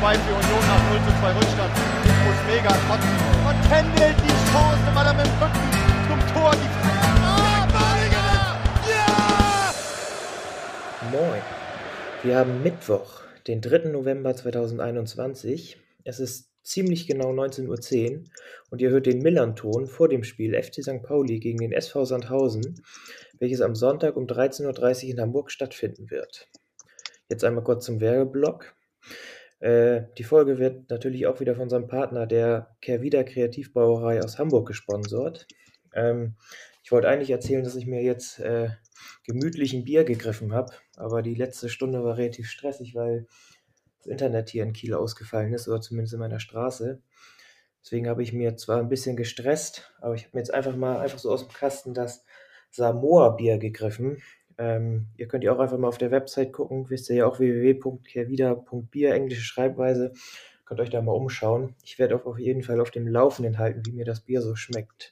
2 für Union nach 0:2 Rückstand. Infos mega kotzen. Und Kendall die Chance, weil er mit dem Rücken zum Tor die Moin. Wir haben Mittwoch, den 3. November 2021. Es ist ziemlich genau 19:10 Uhr und ihr hört den Millern-Ton vor dem Spiel FC St. Pauli gegen den SV Sandhausen, welches am Sonntag um 13:30 Uhr in Hamburg stattfinden wird. Jetzt einmal kurz zum Werbeblock. Die Folge wird natürlich auch wieder von unserem Partner, der Kehrwieder Kreativbrauerei aus Hamburg, gesponsert. Ich wollte eigentlich erzählen, dass ich mir jetzt gemütlich ein Bier gegriffen habe, aber die letzte Stunde war relativ stressig, weil das Internet hier in Kiel ausgefallen ist, oder zumindest in meiner Straße. Deswegen habe ich mir zwar ein bisschen gestresst, aber ich habe mir jetzt einfach so aus dem Kasten das Samoa-Bier gegriffen. Ihr könnt ja auch einfach mal auf der Website gucken, wisst ihr ja auch, www.kehrwieder.bier, englische Schreibweise. Könnt euch da mal umschauen. Ich werde auch auf jeden Fall auf dem Laufenden halten, wie mir das Bier so schmeckt.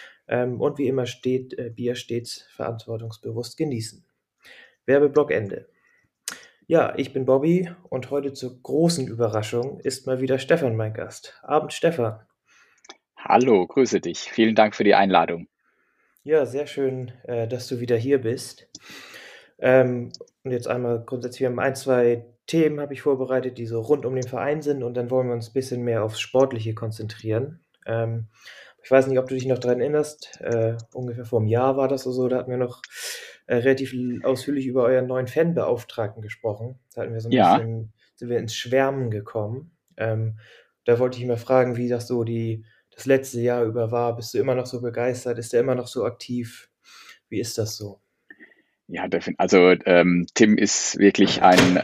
Und wie immer Bier stets verantwortungsbewusst genießen. Werbeblock Ende. Ja, ich bin Bobby und heute zur großen Überraschung ist mal wieder Stefan mein Gast. Abend, Stefan. Hallo, grüße dich. Vielen Dank für die Einladung. Ja, sehr schön, dass du wieder hier bist. Und jetzt einmal grundsätzlich, wir haben 2 Themen habe ich vorbereitet, die so rund um den Verein sind, und dann wollen wir uns ein bisschen mehr aufs Sportliche konzentrieren. Ich weiß nicht, ob du dich noch daran erinnerst, ungefähr vor einem Jahr war das oder so, da hatten wir noch relativ ausführlich über euren neuen Fanbeauftragten gesprochen. Da hatten wir so ein Ja, bisschen, sind wir ins Schwärmen gekommen. Da wollte ich mal fragen, wie das so das letzte Jahr über war. Bist du immer noch so begeistert? Ist der immer noch so aktiv? Wie ist das so? ja, also Tim ist wirklich ein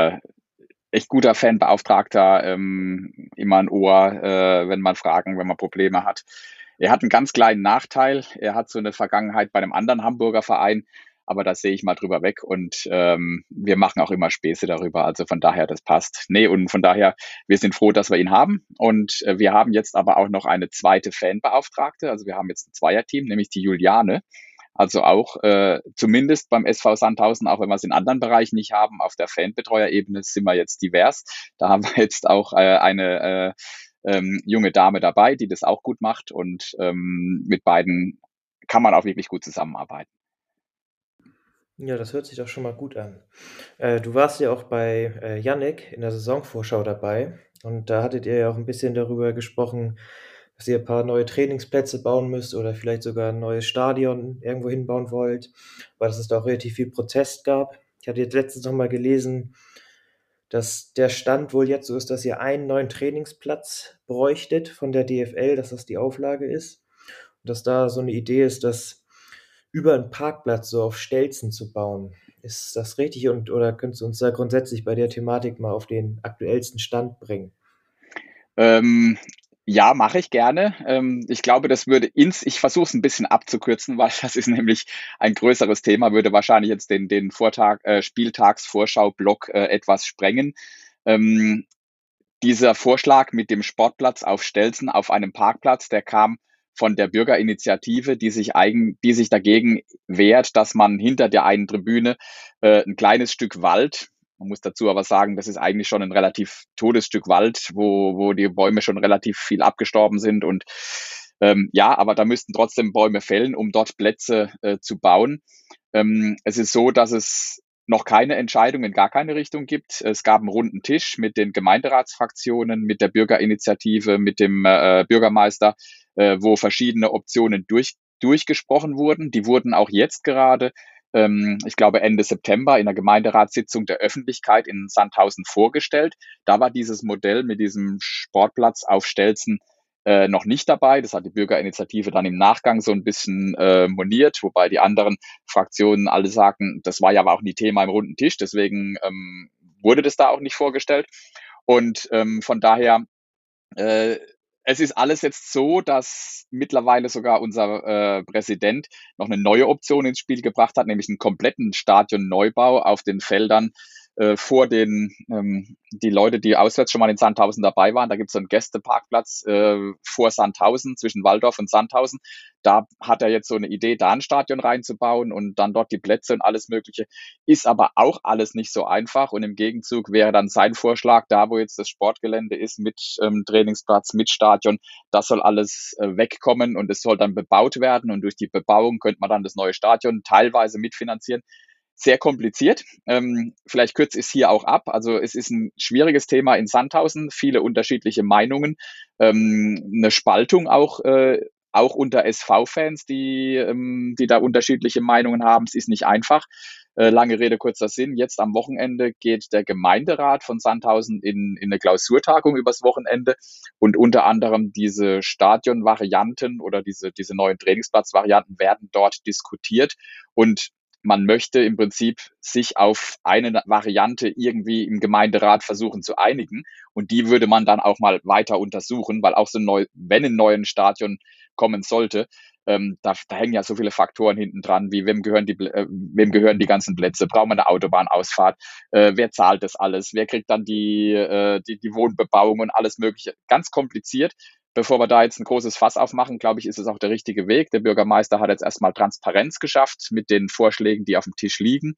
echt guter Fanbeauftragter, immer ein Ohr, wenn man Probleme hat. Er hat einen ganz kleinen Nachteil. Er hat so eine Vergangenheit bei einem anderen Hamburger Verein, aber da sehe ich mal drüber weg und wir machen auch immer Späße darüber. Also von daher, das passt. Nee, und von daher, wir sind froh, dass wir ihn haben. Und wir haben jetzt aber auch noch eine zweite Fanbeauftragte. Also wir haben jetzt ein Zweierteam, nämlich die Juliane. Also auch zumindest beim SV Sandhausen, auch wenn wir es in anderen Bereichen nicht haben, auf der Fanbetreuerebene sind wir jetzt divers. Da haben wir jetzt auch eine junge Dame dabei, die das auch gut macht, und mit beiden kann man auch wirklich gut zusammenarbeiten. Ja, das hört sich doch schon mal gut an. Du warst ja auch bei Yannick in der Saisonvorschau dabei, und da hattet ihr ja auch ein bisschen darüber gesprochen, dass ihr ein paar neue Trainingsplätze bauen müsst oder vielleicht sogar ein neues Stadion irgendwo hinbauen wollt, weil es da auch relativ viel Protest gab. Ich hatte jetzt letztens noch mal gelesen, dass der Stand wohl jetzt so ist, dass ihr einen neuen Trainingsplatz bräuchtet von der DFL, dass das die Auflage ist. Und dass da so eine Idee ist, das über einen Parkplatz so auf Stelzen zu bauen. Ist das richtig, oder könntest du uns da grundsätzlich bei der Thematik mal auf den aktuellsten Stand bringen? Ähm, ja, mache ich gerne. Ich glaube, ich versuche es ein bisschen abzukürzen, weil das ist nämlich ein größeres Thema, würde wahrscheinlich jetzt den Spieltagsvorschau-Block etwas sprengen. Ähm, Dieser Vorschlag mit dem Sportplatz auf Stelzen auf einem Parkplatz, der kam von der Bürgerinitiative, die sich dagegen wehrt, dass man hinter der einen Tribüne ein kleines Stück Wald, man muss dazu aber sagen, das ist eigentlich schon ein relativ totes Stück Wald, wo die Bäume schon relativ viel abgestorben sind, und ja, aber da müssten trotzdem Bäume fällen, um dort Plätze zu bauen. Es ist so, dass es noch keine Entscheidung in gar keine Richtung gibt. Es gab einen runden Tisch mit den Gemeinderatsfraktionen, mit der Bürgerinitiative, mit dem Bürgermeister, wo verschiedene Optionen durchgesprochen wurden. Die wurden auch jetzt gerade, ich glaube Ende September, in der Gemeinderatssitzung der Öffentlichkeit in Sandhausen vorgestellt. Da war dieses Modell mit diesem Sportplatz auf Stelzen noch nicht dabei. Das hat die Bürgerinitiative dann im Nachgang so ein bisschen moniert, wobei die anderen Fraktionen alle sagten, das war ja aber auch nie Thema im runden Tisch, deswegen wurde das da auch nicht vorgestellt. Und von daher, äh, es ist alles jetzt so, dass mittlerweile sogar unser Präsident noch eine neue Option ins Spiel gebracht hat, nämlich einen kompletten Stadionneubau auf den Feldern vor die Leute, die auswärts schon mal in Sandhausen dabei waren. Da gibt es so einen Gästeparkplatz vor Sandhausen, zwischen Walldorf und Sandhausen. Da hat er jetzt so eine Idee, da ein Stadion reinzubauen und dann dort die Plätze und alles Mögliche. Ist aber auch alles nicht so einfach. Und im Gegenzug wäre dann sein Vorschlag, da wo jetzt das Sportgelände ist, mit Trainingsplatz, mit Stadion, das soll alles wegkommen und es soll dann bebaut werden. Und durch die Bebauung könnte man dann das neue Stadion teilweise mitfinanzieren. Sehr kompliziert. Vielleicht kürze ich es hier auch ab. Also es ist ein schwieriges Thema in Sandhausen, viele unterschiedliche Meinungen, eine Spaltung auch unter SV-Fans, die da unterschiedliche Meinungen haben. Es ist nicht einfach. Lange Rede, kurzer Sinn. Jetzt am Wochenende geht der Gemeinderat von Sandhausen in eine Klausurtagung übers Wochenende und unter anderem diese Stadionvarianten oder diese neuen Trainingsplatzvarianten werden dort diskutiert und man möchte im Prinzip sich auf eine Variante irgendwie im Gemeinderat versuchen zu einigen und die würde man dann auch mal weiter untersuchen, weil auch wenn ein neues Stadion kommen sollte, da hängen ja so viele Faktoren hinten dran, wie wem gehören die ganzen Plätze, braucht man eine Autobahnausfahrt, wer zahlt das alles, wer kriegt dann die Wohnbebauung und alles Mögliche. Ganz kompliziert. Bevor wir da jetzt ein großes Fass aufmachen, glaube ich, ist es auch der richtige Weg. Der Bürgermeister hat jetzt erstmal Transparenz geschafft mit den Vorschlägen, die auf dem Tisch liegen.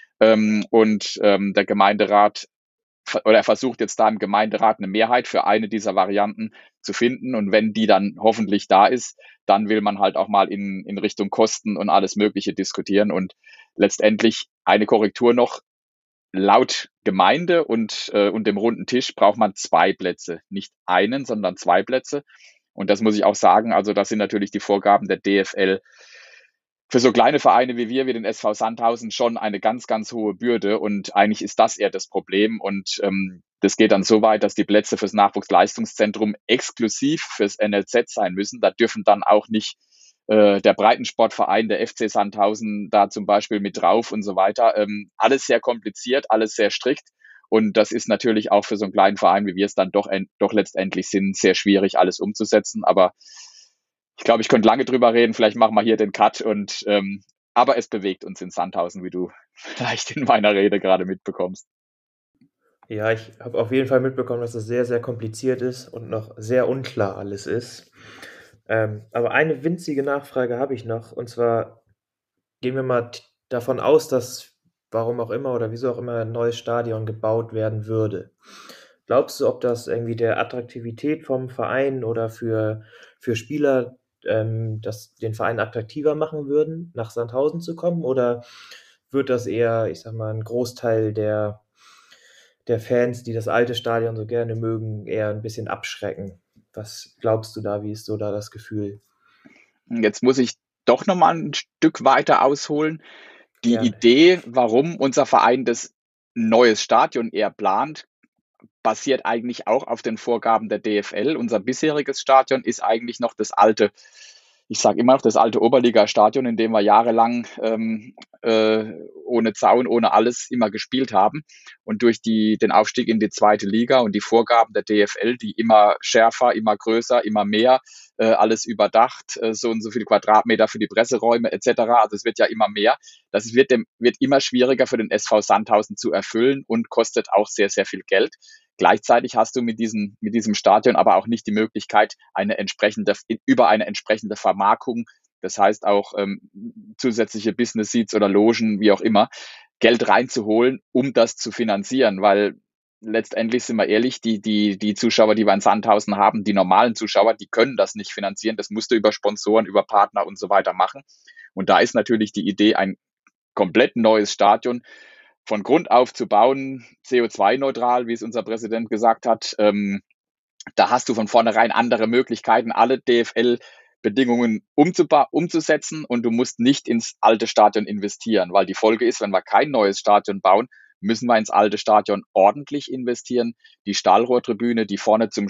Der Gemeinderat oder er versucht jetzt da im Gemeinderat eine Mehrheit für eine dieser Varianten zu finden. Und wenn die dann hoffentlich da ist, dann will man halt auch mal in Richtung Kosten und alles Mögliche diskutieren. Und letztendlich eine Korrektur noch. Laut Gemeinde und dem runden Tisch braucht man 2 Plätze, nicht einen, sondern 2 Plätze. Und das muss ich auch sagen, also das sind natürlich die Vorgaben der DFL für so kleine Vereine wie wir, wie den SV Sandhausen, schon eine ganz, ganz hohe Bürde. Und eigentlich ist das eher das Problem. Und das geht dann so weit, dass die Plätze fürs Nachwuchsleistungszentrum exklusiv fürs NLZ sein müssen. Da dürfen dann auch nicht der Breitensportverein, der FC Sandhausen da zum Beispiel mit drauf und so weiter. Alles sehr kompliziert, alles sehr strikt. Und das ist natürlich auch für so einen kleinen Verein, wie wir es dann doch letztendlich sind, sehr schwierig, alles umzusetzen. Aber ich glaube, ich könnte lange drüber reden. Vielleicht machen wir hier den Cut. Aber es bewegt uns in Sandhausen, wie du vielleicht in meiner Rede gerade mitbekommst. Ja, ich habe auf jeden Fall mitbekommen, dass es sehr, sehr kompliziert ist und noch sehr unklar alles ist. Aber eine winzige Nachfrage habe ich noch. Und zwar gehen wir mal davon aus, dass, warum auch immer oder wieso auch immer, ein neues Stadion gebaut werden würde. Glaubst du, ob das irgendwie der Attraktivität vom Verein oder für Spieler das den Verein attraktiver machen würden, nach Sandhausen zu kommen? Oder wird das eher, ich sag mal, ein Großteil der Fans, die das alte Stadion so gerne mögen, eher ein bisschen abschrecken? Was glaubst du da? Wie ist so da das Gefühl? Jetzt muss ich doch nochmal ein Stück weiter ausholen. Die Gerne. Idee, warum unser Verein das neues Stadion eher plant, basiert eigentlich auch auf den Vorgaben der DFL. Unser bisheriges Stadion ist eigentlich noch das alte, ich sage immer noch das alte Oberliga-Stadion, in dem wir jahrelang ohne Zaun, ohne alles immer gespielt haben. Und durch den Aufstieg in die zweite Liga und die Vorgaben der DFL, die immer schärfer, immer größer, immer mehr, alles überdacht, so und so viele Quadratmeter für die Presseräume etc. Also es wird ja immer mehr. Das wird immer schwieriger für den SV Sandhausen zu erfüllen und kostet auch sehr, sehr viel Geld. Gleichzeitig hast du mit diesem Stadion aber auch nicht die Möglichkeit, über eine entsprechende Vermarktung, das heißt auch zusätzliche Business Seats oder Logen, wie auch immer, Geld reinzuholen, um das zu finanzieren, weil letztendlich sind wir ehrlich, die Zuschauer, die wir in Sandhausen haben, die normalen Zuschauer, die können das nicht finanzieren. Das musst du über Sponsoren, über Partner und so weiter machen. Und da ist natürlich die Idee, ein komplett neues Stadion von Grund auf zu bauen, CO2-neutral, wie es unser Präsident gesagt hat. Da hast du von vornherein andere Möglichkeiten, alle DFL-Bedingungen umzusetzen und du musst nicht ins alte Stadion investieren, weil die Folge ist, wenn wir kein neues Stadion bauen, müssen wir ins alte Stadion ordentlich investieren. Die Stahlrohrtribüne, die vorne zur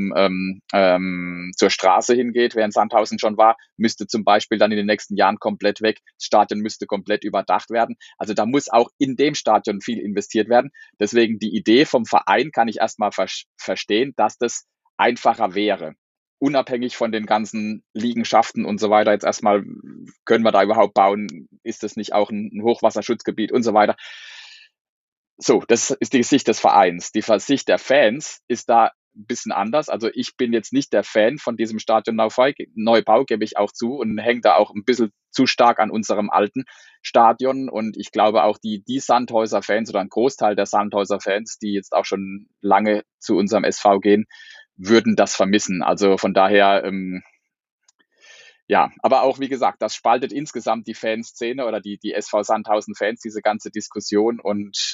Straße hingeht, wer in Sandhausen schon war, müsste zum Beispiel dann in den nächsten Jahren komplett weg. Das Stadion müsste komplett überdacht werden. Also da muss auch in dem Stadion viel investiert werden. Deswegen die Idee vom Verein kann ich erstmal verstehen, dass das einfacher wäre. Unabhängig von den ganzen Liegenschaften und so weiter, jetzt erstmal, können wir da überhaupt bauen? Ist das nicht auch ein Hochwasserschutzgebiet und so weiter? So, das ist die Sicht des Vereins. Die Sicht der Fans ist da ein bisschen anders. Also ich bin jetzt nicht der Fan von diesem Stadion-Neubau, gebe ich auch zu, und hänge da auch ein bisschen zu stark an unserem alten Stadion. Und ich glaube auch die Sandhäuser-Fans oder ein Großteil der Sandhäuser-Fans, die jetzt auch schon lange zu unserem SV gehen, würden das vermissen. Also von daher, ja, aber auch, wie gesagt, das spaltet insgesamt die Fanszene oder die SV Sandhausen-Fans, diese ganze Diskussion. Und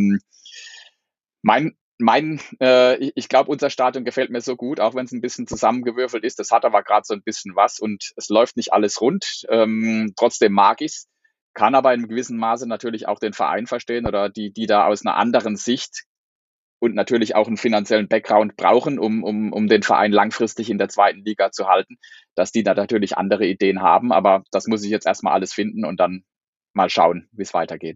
ich glaube, unser Stadion gefällt mir so gut, auch wenn es ein bisschen zusammengewürfelt ist. Das hat aber gerade so ein bisschen was und es läuft nicht alles rund. Trotzdem mag ich's, kann aber in einem gewissen Maße natürlich auch den Verein verstehen oder die da aus einer anderen Sicht und natürlich auch einen finanziellen Background brauchen, um den Verein langfristig in der zweiten Liga zu halten, dass die da natürlich andere Ideen haben. Aber das muss ich jetzt erstmal alles finden und dann mal schauen, wie es weitergeht.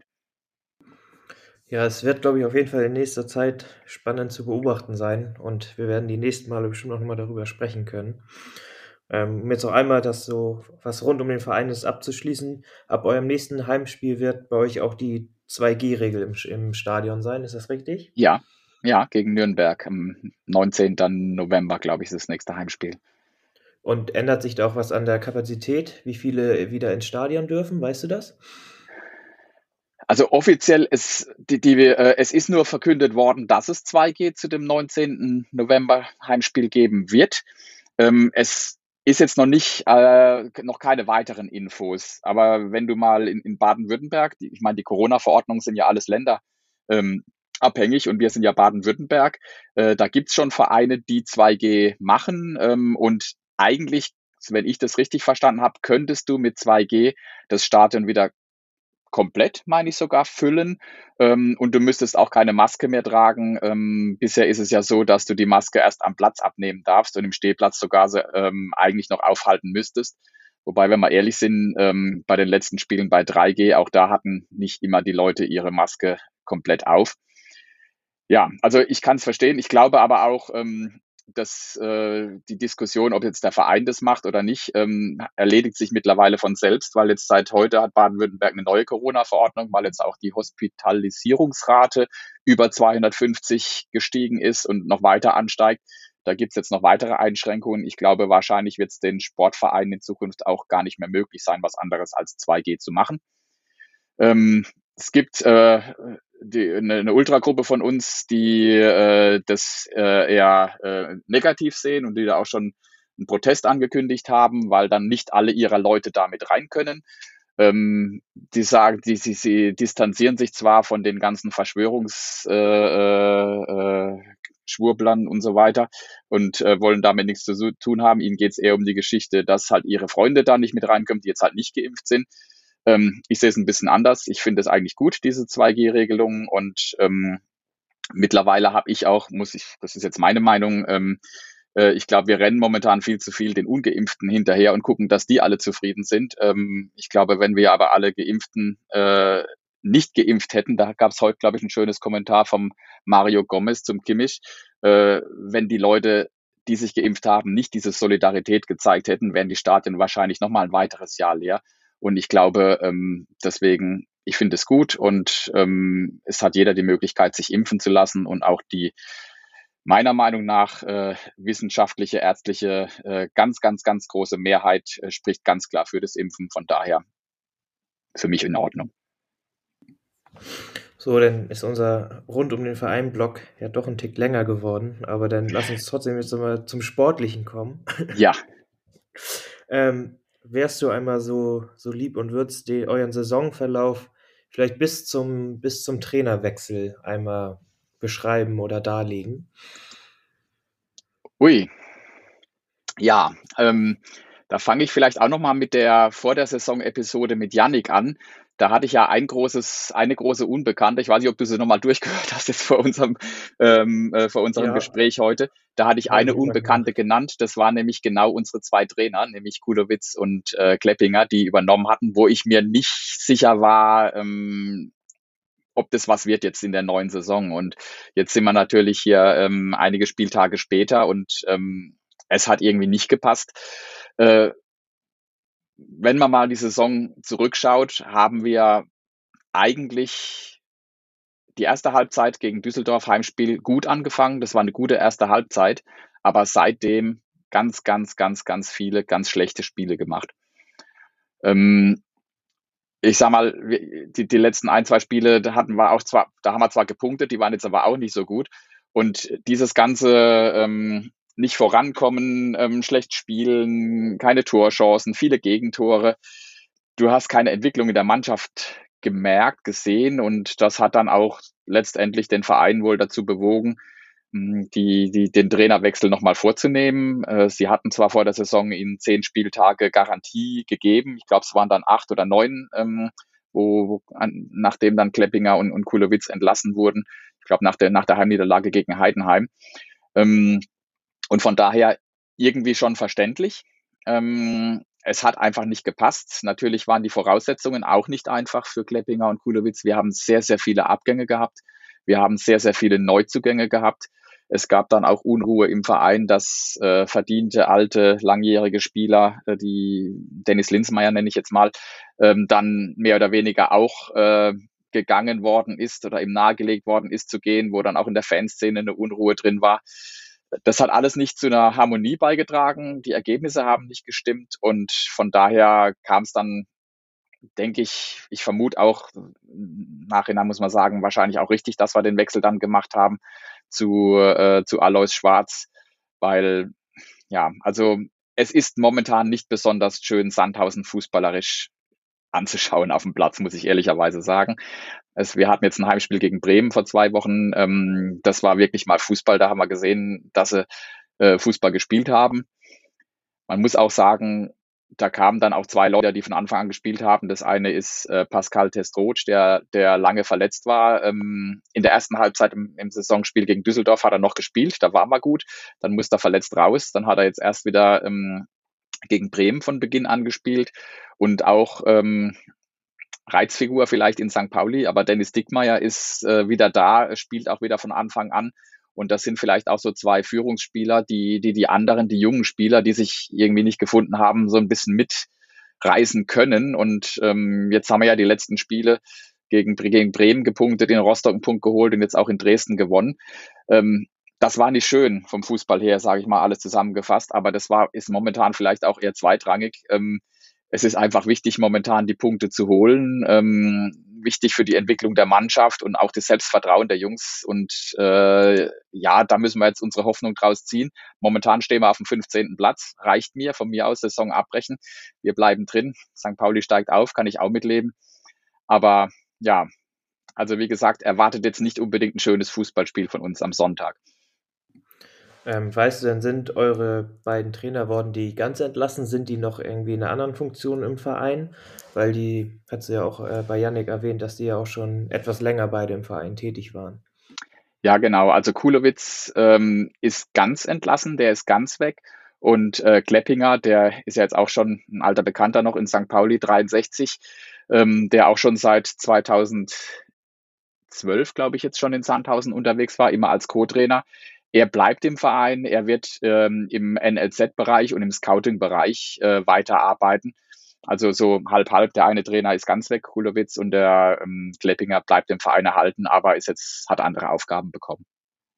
Ja, es wird, glaube ich, auf jeden Fall in nächster Zeit spannend zu beobachten sein und wir werden die nächsten Male bestimmt noch mal darüber sprechen können. Um jetzt noch einmal das so, was rund um den Verein ist, abzuschließen. Ab eurem nächsten Heimspiel wird bei euch auch die 2G-Regel im Stadion sein, ist das richtig? Ja, ja, gegen Nürnberg am 19. November, glaube ich, ist das nächste Heimspiel. Und ändert sich da auch was an der Kapazität, wie viele wieder ins Stadion dürfen, weißt du das? Also offiziell es ist nur verkündet worden, dass es 2G zu dem 19. November Heimspiel geben wird. Es ist jetzt noch keine weiteren Infos. Aber wenn du mal in Baden-Württemberg, ich meine, die Corona-Verordnungen sind ja alles Länder abhängig und wir sind ja Baden-Württemberg, da gibt's schon Vereine, die 2G machen und eigentlich, wenn ich das richtig verstanden habe, könntest du mit 2G das Stadion wieder komplett, meine ich sogar, füllen. Und du müsstest auch keine Maske mehr tragen. Bisher ist es ja so, dass du die Maske erst am Platz abnehmen darfst und im Stehplatz sogar eigentlich noch aufhalten müsstest. Wobei, wenn wir ehrlich sind, bei den letzten Spielen bei 3G, auch da hatten nicht immer die Leute ihre Maske komplett auf. Ja, also ich kann es verstehen. Ich glaube aber auch, dass die Diskussion, ob jetzt der Verein das macht oder nicht, erledigt sich mittlerweile von selbst, weil jetzt seit heute hat Baden-Württemberg eine neue Corona-Verordnung, weil jetzt auch die Hospitalisierungsrate über 250 gestiegen ist und noch weiter ansteigt. Da gibt's jetzt noch weitere Einschränkungen. Ich glaube, wahrscheinlich wird es den Sportvereinen in Zukunft auch gar nicht mehr möglich sein, was anderes als 2G zu machen. Es gibt eine Ultragruppe von uns, die das eher negativ sehen und die da auch schon einen Protest angekündigt haben, weil dann nicht alle ihrer Leute damit rein können. Die sagen, sie distanzieren sich zwar von den ganzen Verschwörungsschwurblern und so weiter und wollen damit nichts zu tun haben. Ihnen geht es eher um die Geschichte, dass halt ihre Freunde da nicht mit reinkommen, die jetzt halt nicht geimpft sind. Ich sehe es ein bisschen anders. Ich finde es eigentlich gut, diese 2G-Regelung. Und mittlerweile habe ich auch, das ist jetzt meine Meinung, ich glaube, wir rennen momentan viel zu viel den Ungeimpften hinterher und gucken, dass die alle zufrieden sind. Ich glaube, wenn wir aber alle Geimpften nicht geimpft hätten, da gab es heute, glaube ich, ein schönes Kommentar vom Mario Gomez zum Kimmich, wenn die Leute, die sich geimpft haben, nicht diese Solidarität gezeigt hätten, wären die Stadien wahrscheinlich noch mal ein weiteres Jahr leer. Und ich glaube, deswegen, ich finde es gut und es hat jeder die Möglichkeit, sich impfen zu lassen und auch die meiner Meinung nach wissenschaftliche, ärztliche, ganz, ganz, ganz große Mehrheit spricht ganz klar für das Impfen. Von daher für mich in Ordnung. So, dann ist unser rund um den Verein-Block ja doch ein Tick länger geworden, aber dann lass uns trotzdem jetzt mal zum Sportlichen kommen. Ja. Wärst du einmal so lieb und würdest euren Saisonverlauf vielleicht bis zum Trainerwechsel einmal beschreiben oder darlegen? Ui. Ja, da fange ich vielleicht auch noch mal mit der vor der Saison-Episode mit Yannick an. Da hatte ich ja eine große Unbekannte. Ich weiß nicht, ob du sie noch mal durchgehört hast jetzt vor unserem Ja. Gespräch heute. Da hatte ich Habe eine ich immer Unbekannte genannt. Das waren nämlich genau unsere zwei Trainer, nämlich Kulowitz und Kleppinger, die übernommen hatten, wo ich mir nicht sicher war, ob das was wird jetzt in der neuen Saison. Und jetzt sind wir natürlich hier einige Spieltage später und es hat irgendwie nicht gepasst. Wenn man mal die Saison zurückschaut, haben wir eigentlich die erste Halbzeit gegen Düsseldorf Heimspiel gut angefangen. Das war eine gute erste Halbzeit, aber seitdem ganz, ganz, ganz, ganz viele ganz schlechte Spiele gemacht. Ich sag mal, die letzten ein, zwei Spiele, da haben wir zwar gepunktet, die waren jetzt aber auch nicht so gut. Und dieses ganze nicht vorankommen, schlecht spielen, keine Torchancen, viele Gegentore. Du hast keine Entwicklung in der Mannschaft gemerkt, gesehen, und das hat dann auch letztendlich den Verein wohl dazu bewogen, den Trainerwechsel nochmal vorzunehmen. Sie hatten zwar vor der Saison ihnen 10 Spieltage Garantie gegeben. Ich glaube, es waren dann 8 oder 9, nachdem dann Kleppinger und Kulowitz entlassen wurden. Ich glaube, nach der Heimniederlage gegen Heidenheim. Und von daher irgendwie schon verständlich. Es hat einfach nicht gepasst. Natürlich waren die Voraussetzungen auch nicht einfach für Kleppinger und Kulowitz. Wir haben sehr, sehr viele Abgänge gehabt. Wir haben sehr, sehr viele Neuzugänge gehabt. Es gab dann auch Unruhe im Verein, dass verdiente, alte, langjährige Spieler, die Dennis Linsmeier nenne ich jetzt mal, dann mehr oder weniger auch gegangen worden ist oder ihm nahegelegt worden ist zu gehen, wo dann auch in der Fanszene eine Unruhe drin war. Das hat alles nicht zu einer Harmonie beigetragen. Die Ergebnisse haben nicht gestimmt, und von daher kam es dann, denke ich, ich vermute auch, nachhinein muss man sagen, wahrscheinlich auch richtig, dass wir den Wechsel dann gemacht haben zu Alois Schwarz, weil, ja, also es ist momentan nicht besonders schön, Sandhausen fußballerisch anzuschauen auf dem Platz, muss ich ehrlicherweise sagen. Wir hatten jetzt ein Heimspiel gegen Bremen vor 2 Wochen. Das war wirklich mal Fußball. Da haben wir gesehen, dass sie Fußball gespielt haben. Man muss auch sagen, da kamen dann auch 2 Leute, die von Anfang an gespielt haben. Das eine ist Pascal Testroc, der lange verletzt war. In der ersten Halbzeit im Saisonspiel gegen Düsseldorf hat er noch gespielt. Da war er gut. Dann musste er verletzt raus. Dann hat er jetzt erst wieder gegen Bremen von Beginn an gespielt. Und auch Reizfigur vielleicht in St. Pauli, aber Dennis Dickmeyer ist wieder da, spielt auch wieder von Anfang an. Und das sind vielleicht auch so 2 Führungsspieler, die anderen, die jungen Spieler, die sich irgendwie nicht gefunden haben, so ein bisschen mitreißen können. Und jetzt haben wir ja die letzten Spiele gegen Bremen gepunktet, in Rostock einen Punkt geholt und jetzt auch in Dresden gewonnen. Das war nicht schön vom Fußball her, sage ich mal, alles zusammengefasst, aber ist momentan vielleicht auch eher zweitrangig. Es ist einfach wichtig, momentan die Punkte zu holen. Wichtig für die Entwicklung der Mannschaft und auch das Selbstvertrauen der Jungs. Und ja, da müssen wir jetzt unsere Hoffnung draus ziehen. Momentan stehen wir auf dem 15. Platz. Reicht mir, von mir aus Saison abbrechen. Wir bleiben drin. St. Pauli steigt auf, kann ich auch mitleben. Aber ja, also wie gesagt, erwartet jetzt nicht unbedingt ein schönes Fußballspiel von uns am Sonntag. Weißt du denn, sind eure beiden Trainer worden, die ganz entlassen sind, die noch irgendwie in einer anderen Funktion im Verein? Weil die, hat sie ja auch bei Yannick erwähnt, dass die ja auch schon etwas länger beide im Verein tätig waren. Ja, genau. Also Kulowitz ist ganz entlassen, der ist ganz weg. Und Kleppinger, der ist ja jetzt auch schon ein alter Bekannter noch in St. Pauli, 63, der auch schon seit 2012, glaube ich, jetzt schon in Sandhausen unterwegs war, immer als Co-Trainer. Er bleibt im Verein, er wird im NLZ-Bereich und im Scouting-Bereich weiterarbeiten. Also so halb-halb, der eine Trainer ist ganz weg, Kulowitz, und der Kleppinger bleibt im Verein erhalten, aber hat andere Aufgaben bekommen.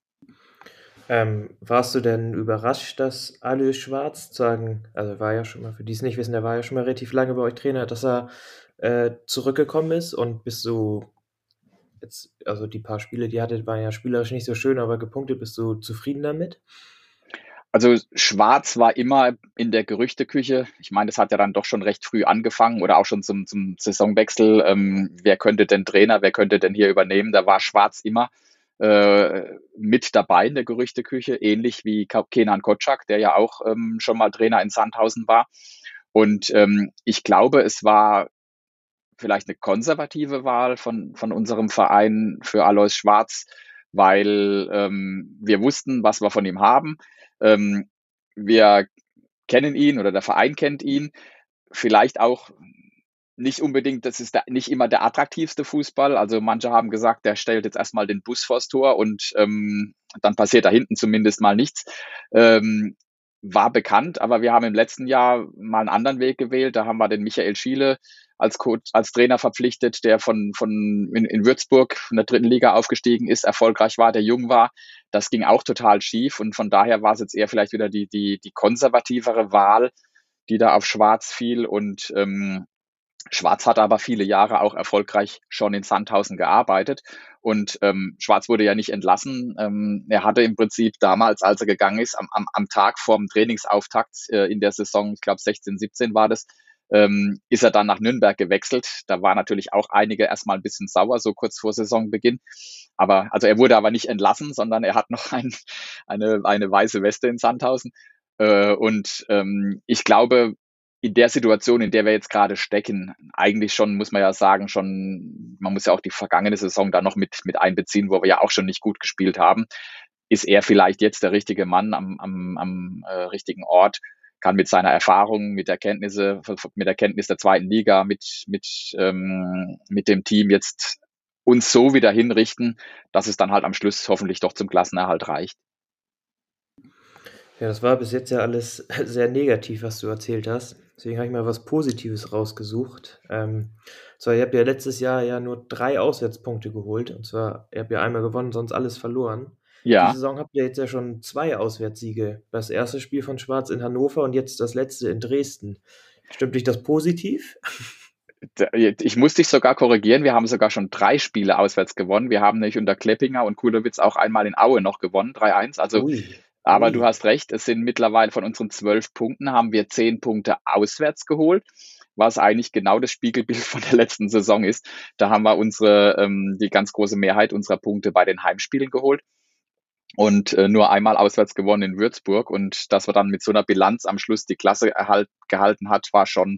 Warst du denn überrascht, dass Alois Schwarz also war ja schon mal, für die es nicht wissen, der war ja schon mal relativ lange bei euch Trainer, dass er zurückgekommen ist, und bist du jetzt, also die paar Spiele, die ihr hattet, waren ja spielerisch nicht so schön, aber gepunktet, bist du zufrieden damit? Also Schwarz war immer in der Gerüchteküche. Ich meine, das hat ja dann doch schon recht früh angefangen oder auch schon zum Saisonwechsel. Wer könnte denn Trainer, wer könnte denn hier übernehmen? Da war Schwarz immer mit dabei in der Gerüchteküche, ähnlich wie Kenan Kotschak, der ja auch schon mal Trainer in Sandhausen war. Und ich glaube, es war vielleicht eine konservative Wahl von unserem Verein für Alois Schwarz, weil wir wussten, was wir von ihm haben. Wir kennen ihn oder der Verein kennt ihn. Vielleicht auch nicht unbedingt, das ist nicht immer der attraktivste Fußball. Also manche haben gesagt, der stellt jetzt erstmal den Bus vors Tor und dann passiert da hinten zumindest mal nichts. war bekannt, aber wir haben im letzten Jahr mal einen anderen Weg gewählt. Da haben wir den Michael Schiele als Coach, als Trainer verpflichtet, der in Würzburg von der dritten Liga aufgestiegen ist, erfolgreich war, der jung war. Das ging auch total schief und von daher war es jetzt eher vielleicht wieder die konservativere Wahl, die da auf Schwarz fiel und Schwarz hat aber viele Jahre auch erfolgreich schon in Sandhausen gearbeitet und Schwarz wurde ja nicht entlassen. Er hatte im Prinzip damals, als er gegangen ist, am Tag vor dem Trainingsauftakt in der Saison, ich glaube 16, 17 war das, ist er dann nach Nürnberg gewechselt. Da war natürlich auch einige erstmal ein bisschen sauer, so kurz vor Saisonbeginn. Also er wurde aber nicht entlassen, sondern er hat noch eine weiße Weste in Sandhausen. Ich glaube, in der Situation, in der wir jetzt gerade stecken, eigentlich schon, muss man ja sagen, man muss ja auch die vergangene Saison da noch mit einbeziehen, wo wir ja auch schon nicht gut gespielt haben, ist er vielleicht jetzt der richtige Mann am richtigen Ort, kann mit seiner Erfahrung, mit der Kenntnis der zweiten Liga, mit dem Team jetzt uns so wieder hinrichten, dass es dann halt am Schluss hoffentlich doch zum Klassenerhalt reicht. Ja, das war bis jetzt ja alles sehr negativ, was du erzählt hast. Deswegen habe ich mal was Positives rausgesucht. Zwar, ihr habt ja letztes Jahr ja nur 3 Auswärtspunkte geholt. Und zwar, ihr habt ja einmal gewonnen, sonst alles verloren. Die Ja, Saison habt ihr jetzt ja schon 2 Auswärtssiege. Das erste Spiel von Schwarz in Hannover und jetzt das letzte in Dresden. Stimmt dich das positiv? ich muss dich sogar korrigieren. Wir haben sogar schon 3 Spiele auswärts gewonnen. Wir haben nämlich unter Kleppinger und Kulowitz auch einmal in Aue noch gewonnen, 3-1. Also, Ui, aber du ui. hast recht, es sind mittlerweile von unseren 12 Punkten haben wir 10 Punkte auswärts geholt, was eigentlich genau das Spiegelbild von der letzten Saison ist. Da haben wir die ganz große Mehrheit unserer Punkte bei den Heimspielen geholt und nur einmal auswärts gewonnen in Würzburg. Und dass wir dann mit so einer Bilanz am Schluss die Klasse gehalten hat,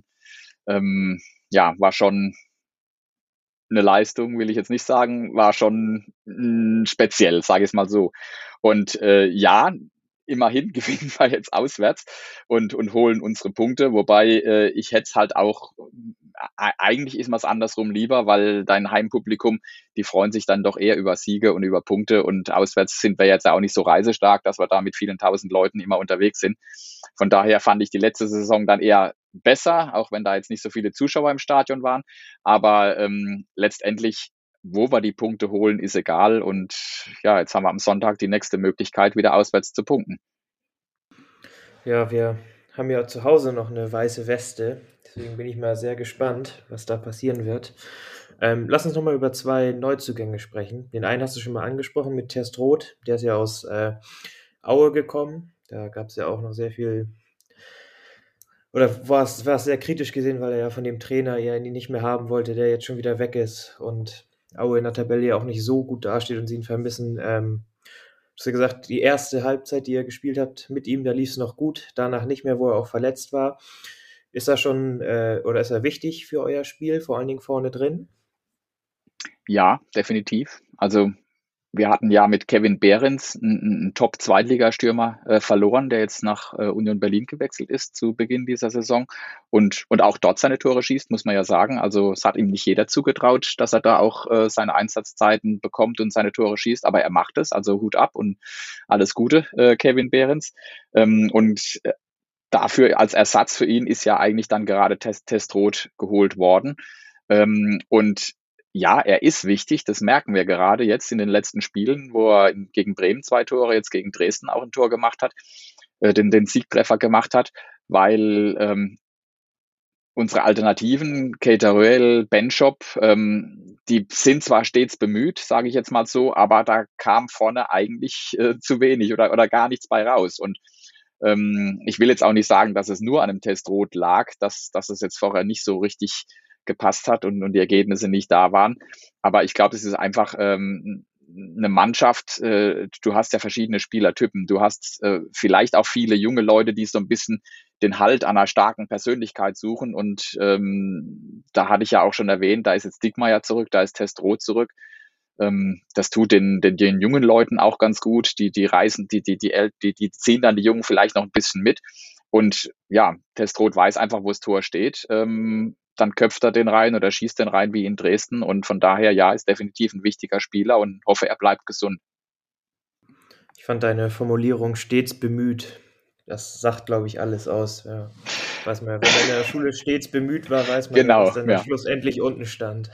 war schon eine Leistung, will ich jetzt nicht sagen, war schon speziell, sage ich es mal so. Und ja, immerhin gewinnen wir jetzt auswärts und holen unsere Punkte, wobei ich hätte es halt auch, eigentlich ist mir es andersrum lieber, weil dein Heimpublikum, die freuen sich dann doch eher über Siege und über Punkte und auswärts sind wir jetzt auch nicht so reisestark, dass wir da mit vielen tausend Leuten immer unterwegs sind. Von daher fand ich die letzte Saison dann eher besser, auch wenn da jetzt nicht so viele Zuschauer im Stadion waren. Aber letztendlich, wo wir die Punkte holen, ist egal. Und ja, jetzt haben wir am Sonntag die nächste Möglichkeit, wieder auswärts zu punkten. Ja, wir haben ja zu Hause noch eine weiße Weste. Deswegen bin ich mal sehr gespannt, was da passieren wird. Lass uns nochmal über 2 Neuzugänge sprechen. Den einen hast du schon mal angesprochen mit Terstroth. Der ist ja aus Aue gekommen. Da gab es ja auch noch sehr viel, oder war es sehr kritisch gesehen, weil er ja von dem Trainer ja ihn nicht mehr haben wollte, der jetzt schon wieder weg ist und Aue in der Tabelle ja auch nicht so gut dasteht und sie ihn vermissen. Du hast ja gesagt, die erste Halbzeit, die ihr gespielt habt mit ihm, da lief es noch gut, danach nicht mehr, wo er auch verletzt war. Ist er schon, oder ist er wichtig für euer Spiel, vor allen Dingen vorne drin? Ja, definitiv. Also wir hatten ja mit Kevin Behrens einen Top-Zweitligastürmer verloren, der jetzt nach Union Berlin gewechselt ist zu Beginn dieser Saison und auch dort seine Tore schießt, muss man ja sagen. Also es hat ihm nicht jeder zugetraut, dass er da auch seine Einsatzzeiten bekommt und seine Tore schießt, aber er macht es, also Hut ab und alles Gute, Kevin Behrens. Dafür als Ersatz für ihn ist ja eigentlich dann gerade Testrot geholt worden. Und ja, er ist wichtig, das merken wir gerade jetzt in den letzten Spielen, wo er gegen Bremen 2 Tore, jetzt gegen Dresden auch ein Tor gemacht hat, den Siegtreffer gemacht hat, weil unsere Alternativen, Caterheuel, Benchop, die sind zwar stets bemüht, sage ich jetzt mal so, aber da kam vorne eigentlich zu wenig oder gar nichts bei raus. Und ich will jetzt auch nicht sagen, dass es nur an einem Testrot lag, dass es jetzt vorher nicht so richtig gepasst hat und die Ergebnisse nicht da waren. Aber ich glaube, es ist einfach eine Mannschaft, du hast ja verschiedene Spielertypen. Du hast vielleicht auch viele junge Leute, die so ein bisschen den Halt an einer starken Persönlichkeit suchen. Und da hatte ich ja auch schon erwähnt, da ist jetzt Dickmeyer zurück, da ist Testrot zurück. Das tut den jungen Leuten auch ganz gut. Die reisen, die ziehen dann die Jungen vielleicht noch ein bisschen mit. Und ja, Testrot weiß einfach, wo das Tor steht. Dann köpft er den rein oder schießt den rein wie in Dresden. Und von daher, ja, ist definitiv ein wichtiger Spieler und hoffe, er bleibt gesund. Ich fand deine Formulierung stets bemüht Das sagt, glaube ich, alles aus. Ja. Weiß man, wenn man in der Schule stets bemüht war, weiß man ja, Genau, dass dann ja. schlussendlich unten stand.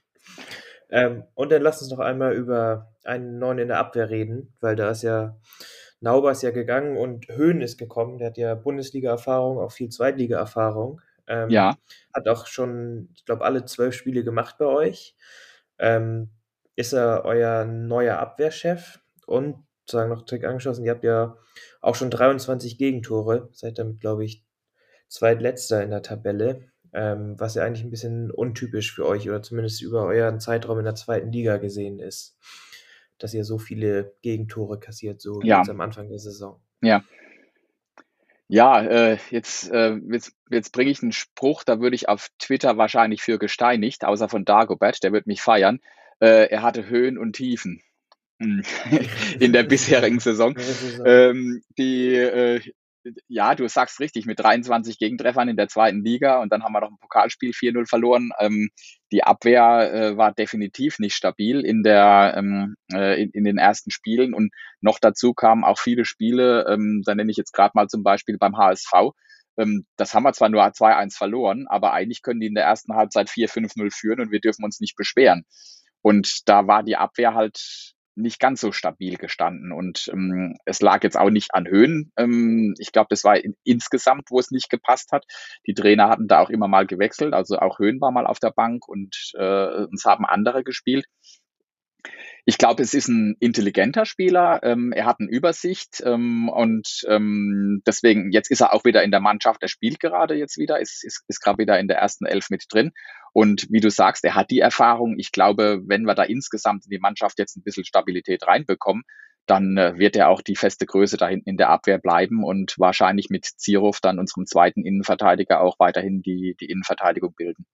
Und dann lass uns noch einmal über einen neuen in der Abwehr reden, weil da ist ja Nauber ist ja gegangen und Höhn ist gekommen. Der hat ja Bundesliga-Erfahrung, auch viel Zweitliga-Erfahrung. Ja, Hat auch schon, ich glaube, alle 12 Spiele gemacht bei euch. Ähm, Ist er euer neuer Abwehrchef? Und sagen noch direkt angeschlossen, ihr habt ja auch schon 23 Gegentore, seid damit, glaube ich, Zweitletzter in der Tabelle, was ja eigentlich ein bisschen untypisch für euch oder zumindest über euren Zeitraum in der zweiten Liga gesehen ist, dass ihr so viele Gegentore kassiert, so ja, jetzt am Anfang der Saison. ja. Ja, jetzt bringe ich einen Spruch, da würde ich auf Twitter wahrscheinlich für gesteinigt, außer von Dagobert, der wird mich feiern. Er hatte Höhen und Tiefen, in der bisherigen Saison. Neue Saison. Die, ja, du sagst richtig, mit 23 Gegentreffern in der zweiten Liga und dann haben wir noch ein Pokalspiel 4-0 verloren. Die Abwehr war definitiv nicht stabil in den ersten Spielen und noch dazu kamen auch viele Spiele, da nenne ich jetzt gerade mal zum Beispiel beim HSV. Das haben wir zwar nur 2-1 verloren, aber eigentlich können die in der ersten Halbzeit 4-5-0 führen und wir dürfen uns nicht beschweren. Und da war die Abwehr halt nicht ganz so stabil gestanden. Und es lag jetzt auch nicht an Höhen. Ich glaube, das war insgesamt, wo es nicht gepasst hat. Die Trainer hatten da auch immer mal gewechselt. Also auch Höhen war mal auf der Bank und uns haben andere gespielt. Ich glaube, es ist ein intelligenter Spieler. Er hat eine Übersicht und deswegen, jetzt ist er auch wieder in der Mannschaft. Er spielt gerade jetzt wieder, ist gerade wieder in der ersten Elf mit drin. Und wie du sagst, er hat die Erfahrung. Ich glaube, wenn wir da insgesamt in die Mannschaft jetzt ein bisschen Stabilität reinbekommen, dann wird er auch die feste Größe da hinten in der Abwehr bleiben und wahrscheinlich mit Zierhoff dann unserem zweiten Innenverteidiger auch weiterhin die Innenverteidigung bilden.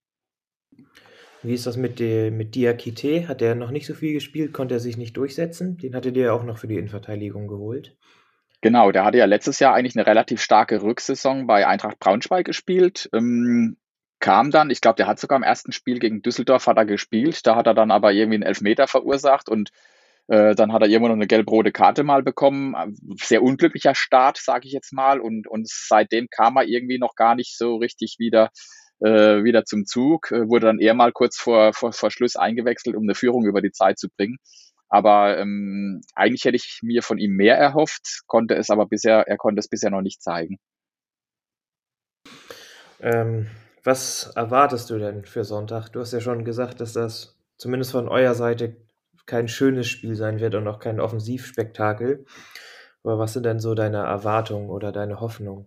Wie ist das mit Diakite? Hat er noch nicht so viel gespielt? Konnte er sich nicht durchsetzen? Den hattet ihr ja auch noch für die Innenverteidigung geholt. Genau, der hatte ja letztes Jahr eigentlich eine relativ starke Rücksaison bei Eintracht Braunschweig gespielt. Kam dann, ich glaube, der hat sogar im ersten Spiel gegen Düsseldorf hat er gespielt. Da hat er dann aber irgendwie einen Elfmeter verursacht und dann hat er irgendwo noch eine gelb-rote Karte mal bekommen. Sehr unglücklicher Start, sage ich jetzt mal. Und seitdem kam er irgendwie noch gar nicht so richtig wieder zum Zug. Wurde dann eher mal kurz vor Schluss eingewechselt, um eine Führung über die Zeit zu bringen. Aber eigentlich hätte ich mir von ihm mehr erhofft, er konnte es bisher noch nicht zeigen. Was erwartest du denn für Sonntag? Du hast ja schon gesagt, dass das zumindest von eurer Seite kein schönes Spiel sein wird und auch kein Offensivspektakel. Aber was sind denn so deine Erwartungen oder deine Hoffnungen?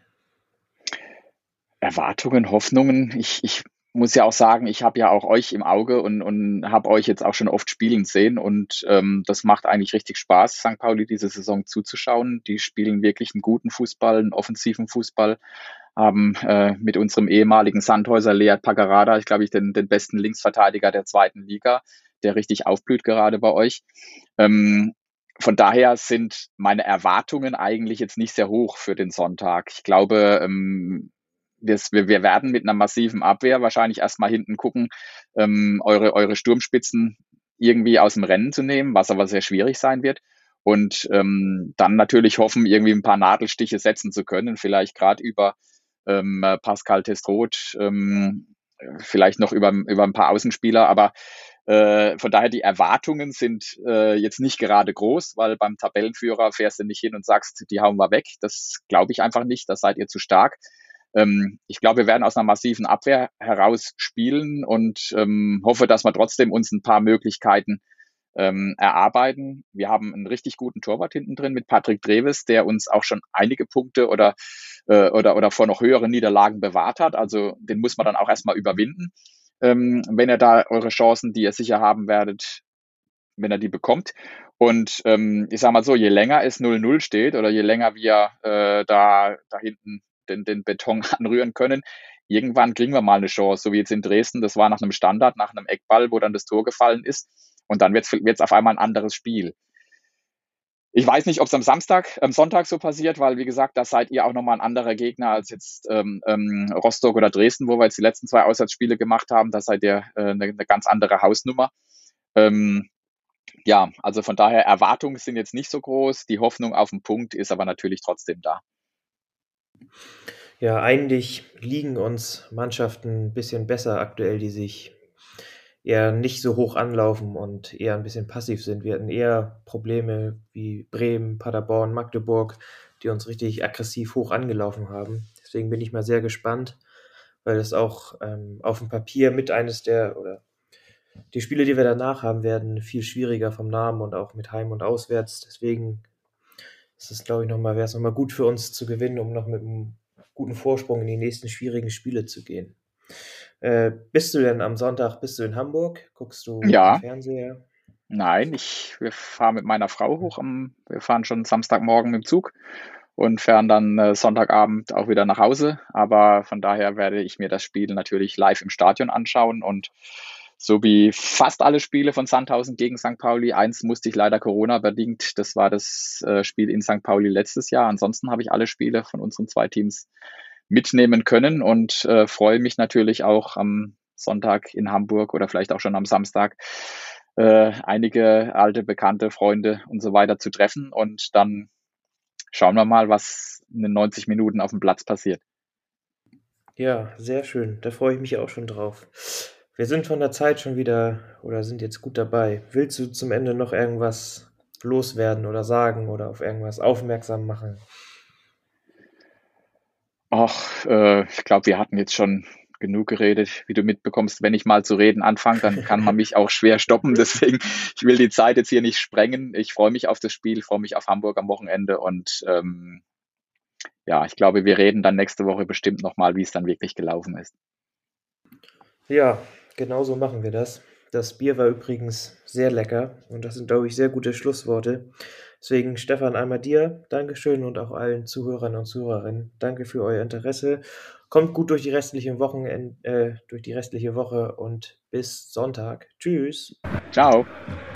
Erwartungen, Hoffnungen. Ich muss ja auch sagen, ich habe ja auch euch im Auge und habe euch jetzt auch schon oft spielen sehen und das macht eigentlich richtig Spaß, St. Pauli diese Saison zuzuschauen. Die spielen wirklich einen guten Fußball, einen offensiven Fußball, haben mit unserem ehemaligen Sandhäuser Lead Paccarada, ich glaube, den besten Linksverteidiger der zweiten Liga, der richtig aufblüht gerade bei euch. Von daher sind meine Erwartungen eigentlich jetzt nicht sehr hoch für den Sonntag. Ich glaube, wir werden mit einer massiven Abwehr wahrscheinlich erstmal hinten gucken, eure Sturmspitzen irgendwie aus dem Rennen zu nehmen, was aber sehr schwierig sein wird. Und dann natürlich hoffen, irgendwie ein paar Nadelstiche setzen zu können, vielleicht gerade über Pascal Testroth, vielleicht noch über ein paar Außenspieler, aber von daher die Erwartungen sind jetzt nicht gerade groß, weil beim Tabellenführer fährst du nicht hin und sagst, die hauen wir weg. Das glaube ich einfach nicht, das seid ihr zu stark. Ich glaube, wir werden aus einer massiven Abwehr heraus spielen und hoffe, dass wir trotzdem uns ein paar Möglichkeiten erarbeiten. Wir haben einen richtig guten Torwart hinten drin mit Patrick Treves, der uns auch schon einige Punkte oder vor noch höheren Niederlagen bewahrt hat. Also den muss man dann auch erstmal überwinden, wenn ihr da eure Chancen, die ihr sicher haben werdet, wenn er die bekommt. Und ich sage mal so, je länger es 0-0 steht oder je länger wir da hinten den Beton anrühren können, irgendwann kriegen wir mal eine Chance, so wie jetzt in Dresden. Das war nach einem Standard, nach einem Eckball, wo dann das Tor gefallen ist. Und dann wird's auf einmal ein anderes Spiel. Ich weiß nicht, ob es am Sonntag so passiert, weil, wie gesagt, da seid ihr auch nochmal ein anderer Gegner als jetzt Rostock oder Dresden, wo wir jetzt die letzten 2 Auswärtsspiele gemacht haben. Da seid ihr eine ganz andere Hausnummer. Ja, also von daher Erwartungen sind jetzt nicht so groß. Die Hoffnung auf den Punkt ist aber natürlich trotzdem da. Ja, eigentlich liegen uns Mannschaften ein bisschen besser aktuell, die sich eher nicht so hoch anlaufen und eher ein bisschen passiv sind. Wir hatten eher Probleme wie Bremen, Paderborn, Magdeburg, die uns richtig aggressiv hoch angelaufen haben. Deswegen bin ich mal sehr gespannt, weil das auch auf dem Papier mit eines der oder die Spiele, die wir danach haben, werden viel schwieriger vom Namen und auch mit Heim und Auswärts. Deswegen ist es, glaube ich, wäre es nochmal gut für uns zu gewinnen, um noch mit einem guten Vorsprung in die nächsten schwierigen Spiele zu gehen. Bist du denn am Sonntag, bist du in Hamburg? Guckst du am Ja, Fernseher? nein, wir fahren mit meiner Frau hoch. Wir fahren schon Samstagmorgen mit dem Zug und fahren dann Sonntagabend auch wieder nach Hause. Aber von daher werde ich mir das Spiel natürlich live im Stadion anschauen und so wie fast alle Spiele von Sandhausen gegen St. Pauli. Eins musste ich leider Corona-bedingt. Das war das Spiel in St. Pauli letztes Jahr. Ansonsten habe ich alle Spiele von unseren zwei Teams mitnehmen können und freue mich natürlich auch am Sonntag in Hamburg oder vielleicht auch schon am Samstag einige alte, bekannte Freunde und so weiter zu treffen. Und dann schauen wir mal, was in den 90 Minuten auf dem Platz passiert. Ja, sehr schön. Da freue ich mich auch schon drauf. Wir sind von der Zeit schon wieder oder sind jetzt gut dabei. Willst du zum Ende noch irgendwas loswerden oder sagen oder auf irgendwas aufmerksam machen? Ach, ich glaube, wir hatten jetzt schon genug geredet. Wie du mitbekommst, wenn ich mal zu reden anfange, dann kann man mich auch schwer stoppen. Deswegen, ich will die Zeit jetzt hier nicht sprengen. Ich freue mich auf das Spiel, freue mich auf Hamburg am Wochenende und ja, ich glaube, wir reden dann nächste Woche bestimmt nochmal, wie es dann wirklich gelaufen ist. Ja, genau so machen wir das. Das Bier war übrigens sehr lecker und das sind, glaube ich, sehr gute Schlussworte. Deswegen, Stefan, einmal dir Dankeschön und auch allen Zuhörern und Zuhörerinnen. Danke für euer Interesse. Kommt gut durch die restliche durch die restliche Woche und bis Sonntag. Tschüss. Ciao.